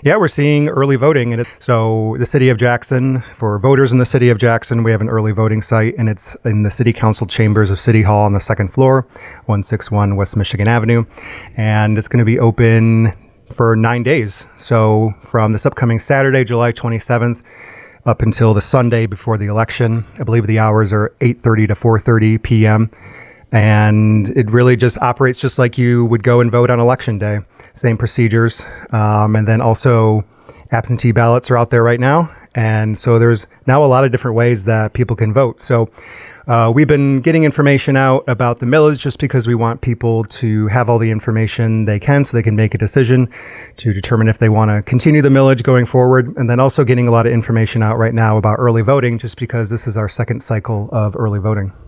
Yeah, we're seeing early voting. So the city of Jackson, for voters in the city of Jackson, we have an early voting site, and it's in the city council chambers of City Hall on the second floor, 161 West Michigan Avenue. And it's going to be open for 9 days. So from this upcoming Saturday, July 27th, up until the Sunday before the election. I believe the hours are 8:30 to 4:30 p.m. And it really just operates just like you would go and vote on election day. Same procedures. And then also absentee ballots are out there right now. And so there's now a lot of different ways that people can vote. So we've been getting information out about the millage just because we want people to have all the information they can so they can make a decision to determine if they want to continue the millage going forward. And then also getting a lot of information out right now about early voting just because this is our second cycle of early voting.